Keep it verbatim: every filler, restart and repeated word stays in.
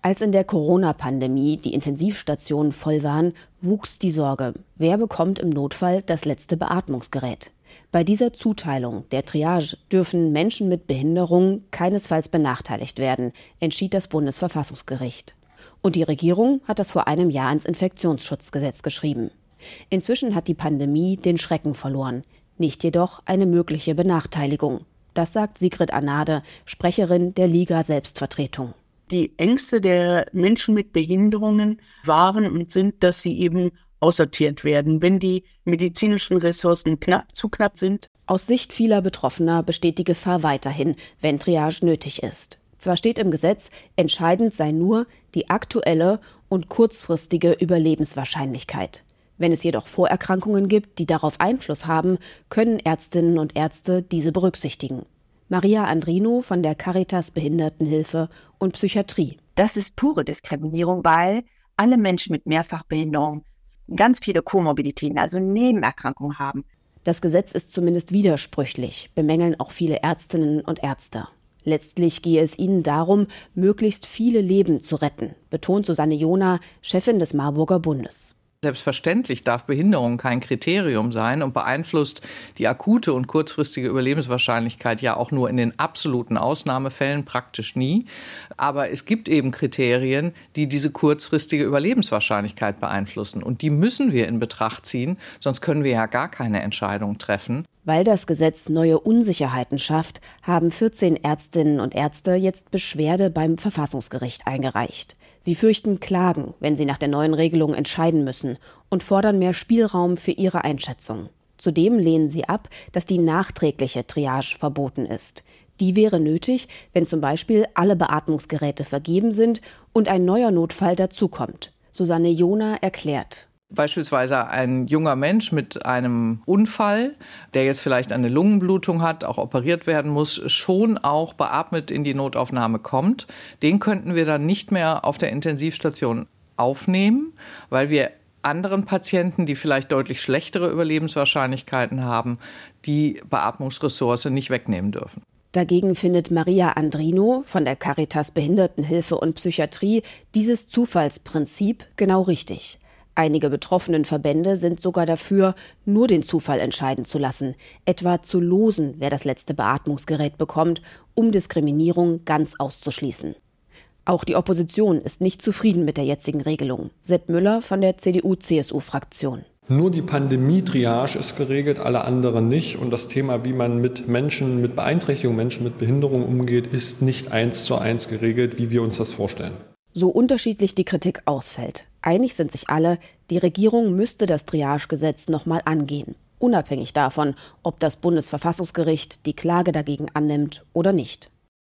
Als in der Corona-Pandemie die Intensivstationen voll waren, wuchs die Sorge. Wer bekommt im Notfall das letzte Beatmungsgerät? Bei dieser Zuteilung, der Triage, dürfen Menschen mit Behinderung keinesfalls benachteiligt werden, entschied das Bundesverfassungsgericht. Und die Regierung hat das vor einem Jahr ins Infektionsschutzgesetz geschrieben. Inzwischen hat die Pandemie den Schrecken verloren, nicht jedoch eine mögliche Benachteiligung. Das sagt Sigrid Arnade, Sprecherin der Liga Selbstvertretung. Die Ängste der Menschen mit Behinderungen waren und sind, dass sie eben aussortiert werden, wenn die medizinischen Ressourcen knapp, zu knapp sind. Aus Sicht vieler Betroffener besteht die Gefahr weiterhin, wenn Triage nötig ist. Zwar steht im Gesetz, entscheidend sei nur die aktuelle und kurzfristige Überlebenswahrscheinlichkeit. Wenn es jedoch Vorerkrankungen gibt, die darauf Einfluss haben, können Ärztinnen und Ärzte diese berücksichtigen. Maria Andrino von der Caritas Behindertenhilfe und Psychiatrie. Das ist pure Diskriminierung, weil alle Menschen mit Mehrfachbehinderung ganz viele Komorbiditäten, also Nebenerkrankungen haben. Das Gesetz ist zumindest widersprüchlich, bemängeln auch viele Ärztinnen und Ärzte. Letztlich gehe es ihnen darum, möglichst viele Leben zu retten, betont Susanne Jona, Chefin des Marburger Bundes. Selbstverständlich darf Behinderung kein Kriterium sein und beeinflusst die akute und kurzfristige Überlebenswahrscheinlichkeit ja auch nur in den absoluten Ausnahmefällen, praktisch nie. Aber es gibt eben Kriterien, die diese kurzfristige Überlebenswahrscheinlichkeit beeinflussen. Und die müssen wir in Betracht ziehen, sonst können wir ja gar keine Entscheidung treffen. Weil das Gesetz neue Unsicherheiten schafft, haben vierzehn Ärztinnen und Ärzte jetzt Beschwerde beim Verfassungsgericht eingereicht. Sie fürchten Klagen, wenn sie nach der neuen Regelung entscheiden müssen, und fordern mehr Spielraum für ihre Einschätzung. Zudem lehnen sie ab, dass die nachträgliche Triage verboten ist. Die wäre nötig, wenn zum Beispiel alle Beatmungsgeräte vergeben sind und ein neuer Notfall dazukommt. Susanne Jona erklärt. Beispielsweise ein junger Mensch mit einem Unfall, der jetzt vielleicht eine Lungenblutung hat, auch operiert werden muss, schon auch beatmet in die Notaufnahme kommt. Den könnten wir dann nicht mehr auf der Intensivstation aufnehmen, weil wir anderen Patienten, die vielleicht deutlich schlechtere Überlebenswahrscheinlichkeiten haben, die Beatmungsressource nicht wegnehmen dürfen. Dagegen findet Maria Andrino von der Caritas Behindertenhilfe und Psychiatrie dieses Zufallsprinzip genau richtig. Einige betroffenen Verbände sind sogar dafür, nur den Zufall entscheiden zu lassen, etwa zu losen, wer das letzte Beatmungsgerät bekommt, um Diskriminierung ganz auszuschließen. Auch die Opposition ist nicht zufrieden mit der jetzigen Regelung. Sepp Müller von der C D U-C S U-Fraktion. Nur die Pandemie-Triage ist geregelt, alle anderen nicht. Und das Thema, wie man mit Menschen mit Beeinträchtigung, Menschen mit Behinderung umgeht, ist nicht eins zu eins geregelt, wie wir uns das vorstellen. So unterschiedlich die Kritik ausfällt. Einig sind sich alle, die Regierung müsste das Triagegesetz nochmal angehen. Unabhängig davon, ob das Bundesverfassungsgericht die Klage dagegen annimmt oder nicht.